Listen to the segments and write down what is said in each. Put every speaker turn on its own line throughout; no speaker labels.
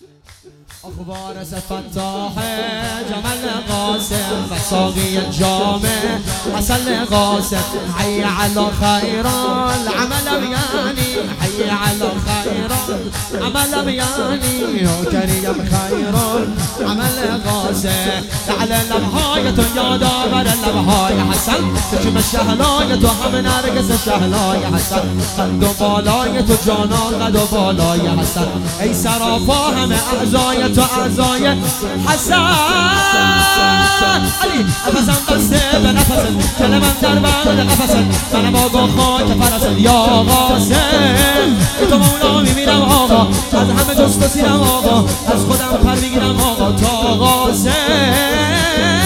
وارث فتاح جمل قاسم و ساقی جامه حسن قاسم حي على خير العمل بياني حي على خير العمل بياني يا كريم خير العمل قاسم على لمحاية يا داغر لمحاية حسن تشم الشهلاية هم نرقص الشهلاية حسن قد بالاية جانان قد بالاية حسن ای سراپا همه اعضای تو اعضای حسن علی نفسم بسته به نفست دل من در بند قفست منم آقا خاک فرست یا قاسم ای تو مولا میمیرم آقا از همه جست و سیرم آقا از خودم پر میگیرم آقا تا قاسم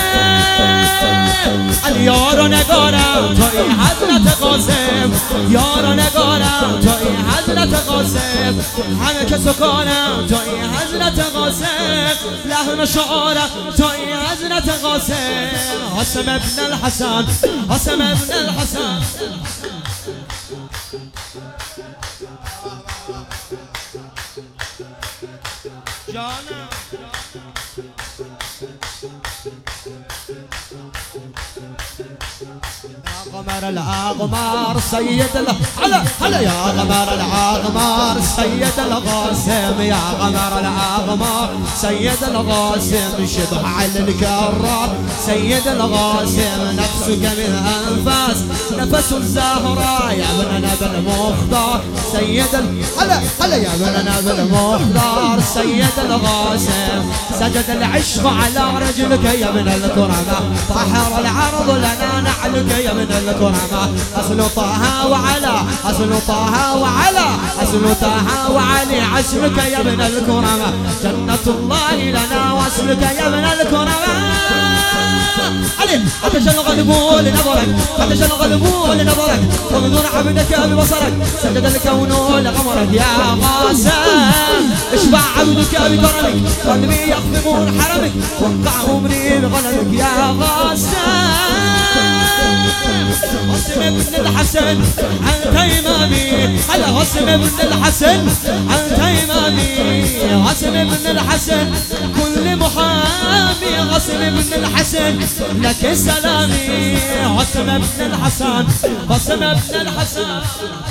علی یارو نگارم تا این حضرت قاسم یارو نگارم تا این حضرت قاسم همه که سکانم تا این حضرت قاسم لحن شعارم تا این حضرت قاسم حسن ابن الحسن حسن ابن الحسن جانم قمر الأقمار سيد هلا يا قمر الأقمار سيد القاسم يا قمر الأقمار سيد القاسم شبه على الكرار سيد القاسم نفسك من أنفاس نفس الزهراء يا ابننا بالمختار سيد هلا يا ابننا بالمختار سيد القاسم سجد العشق على رجلك يا ابن الكرماء طهر العرض لنا نعلك يا ابن الكرماء أصل طه وعلى أصل طه وعلى أصل طه وعلي عسلك يا ابن الكرماء جنة الله لنا وصلك يا ابن الكرماء علي عطش الغلب لنظرك عطش الغلب لنظرك ومنون عبدك ببصرك سجد الكون لقمرك يا قاسم اشبع عبدك بكرمك قلبي يخدمون حرمك وقع عمري بغنمك يا قاسم غصم ابن الحسن عن تيمامي على غصم ابن الحسن عن تيمامي غصم ابن الحسن كل محامي غصم ابن الحسن لك سلامي غصم ابن الحسن غصم ابن الحسن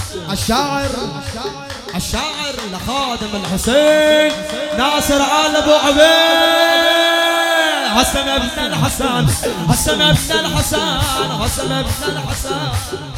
الشاعر لخادم الحسين ناصر آل ابو عبيد حسن ابن الحسن حسن ابن الحسن حسن ابن الحسن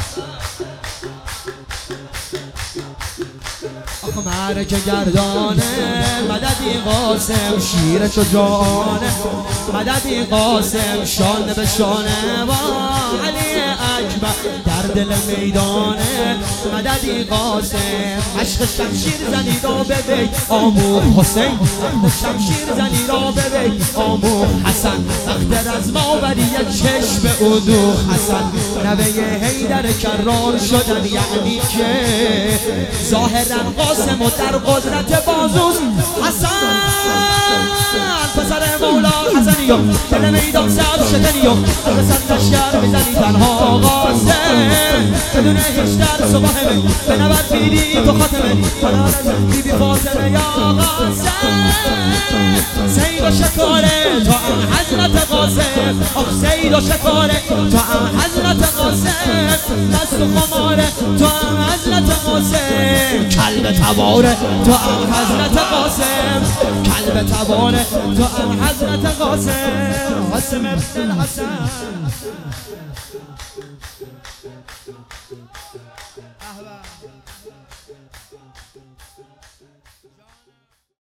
اخمارك گردانه مددی قاسم شیر شجاعانه مددی قاسم شان به شانه با علی اکبر در دل میدانه مددی قاسم عشق شمشیر زنی را ببی آموخ حسین شمشیر زنی را ببی آموخ حسن اختر از ما بری یک چشم ادوخ حسن نوه حیدر کرار شدن یعنی که ظاهرا قاسم و در قدرت بازوز حسن پسر مولا حسنیو دل میدان سب شکنیو حسن لشکر میزنی تنها قاسم بدون هیچ درس و واهمه به نبرد بیدی تو خاتمه بی بی فاطمه یا قاسم سید و شکاره تا هم حضرت قاسم آخ سید و شکاره تا هم حضرت قاسم دست و خماره تا هم حضرت قاسم کلب تباره تا هم حضرت قاسم کلب تباره تا هم حضرت قاسم حسن ابن الحسن